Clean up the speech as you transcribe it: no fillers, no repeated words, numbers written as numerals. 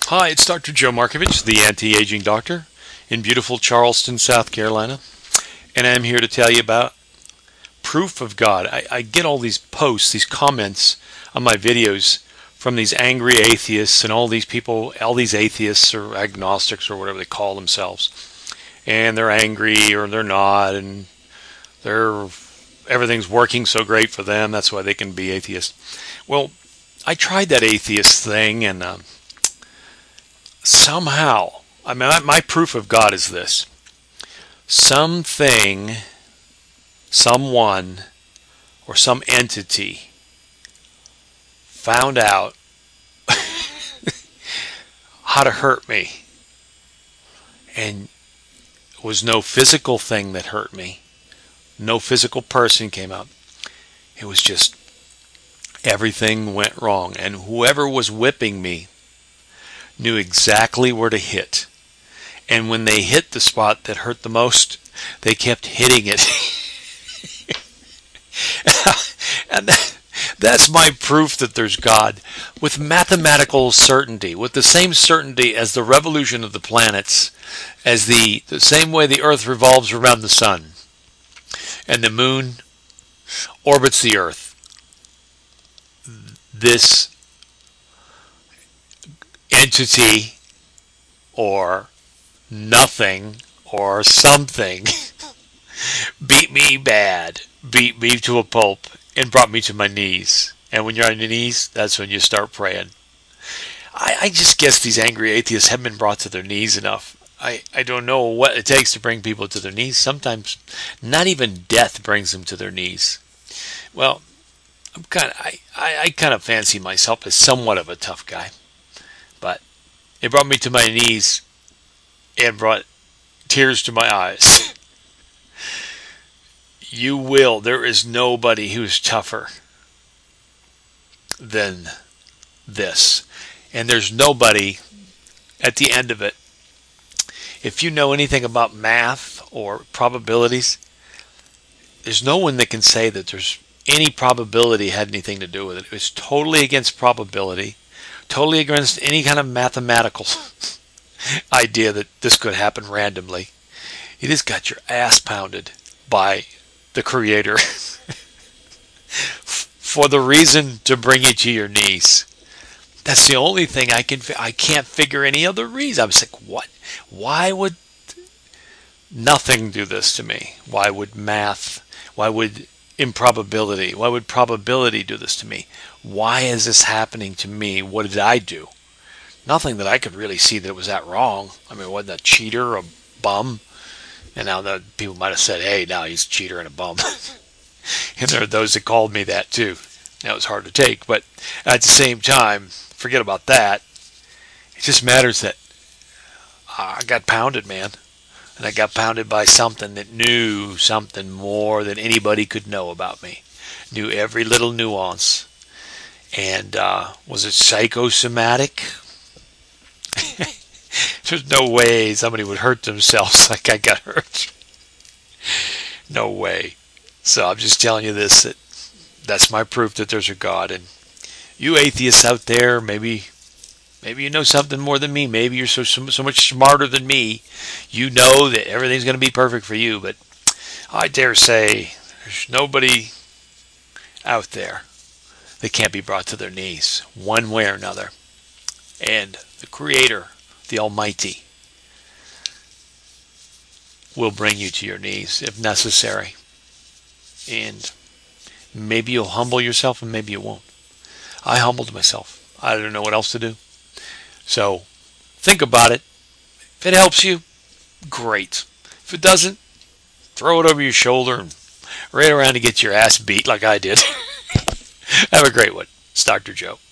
Hi, it's Dr. Joe Markovich, the anti-aging doctor in beautiful Charleston, South Carolina. And I'm here to tell you about proof of God. I get all these posts, these comments on my videos from these angry atheists and all these people, all these atheists or agnostics or whatever they call themselves. And they're angry or they're not, and everything's working so great for them, that's why they can be atheists. Well, I tried that atheist thing, and somehow, my proof of God is this. Something, someone, or some entity found out how to hurt me. And it was no physical thing that hurt me. No physical person came up. It was just everything went wrong. And whoever was whipping me knew exactly where to hit. And when they hit the spot that hurt the most, they kept hitting it. And that's my proof that there's God. With mathematical certainty, with the same certainty as the revolution of the planets, as the same way the Earth revolves around the sun, and the moon orbits the Earth. This entity or nothing or something beat me bad, beat me to a pulp, and brought me to my knees. And when you're on your knees, that's when you start praying. I just guess these angry atheists haven't been brought to their knees enough. I don't know what it takes to bring people to their knees. Sometimes not even death brings them to their knees. Well, I kind of fancy myself as somewhat of a tough guy. But it brought me to my knees and brought tears to my eyes. There is nobody who's tougher than this. And there's nobody at the end of it. If you know anything about math or probabilities, there's no one that can say that there's any probability had anything to do with it. It was totally against probability, totally against any kind of mathematical idea that this could happen randomly. You just got your ass pounded by the Creator for the reason to bring you to your knees. That's the only thing I can't figure any other reason. I was like, what? Why would nothing do this to me? Why would math? Why would improbability? Why would probability do this to me? Why is this happening to me? What did I do? Nothing that I could really see that it was that wrong. I mean, wasn't a cheater, a bum? And now the people might have said, hey, now he's a cheater and a bum. And there are those that called me that too. That was hard to take. But at the same time, forget about that. It just matters that I got pounded, man. And I got pounded by something that knew something more than anybody could know about me. Knew every little nuance. And was it psychosomatic? There's no way somebody would hurt themselves like I got hurt. No way. So I'm just telling you this, that's my proof that there's a God. And you atheists out there, maybe you know something more than me. Maybe you're so much smarter than me. You know that everything's going to be perfect for you. But I dare say there's nobody out there that can't be brought to their knees one way or another. And the Creator, the Almighty, will bring you to your knees if necessary. And maybe you'll humble yourself and maybe you won't. I humbled myself. I don't know what else to do. So think about it. If it helps you, great. If it doesn't, throw it over your shoulder and right around to get your ass beat like I did. Have a great one. It's Dr. Joe.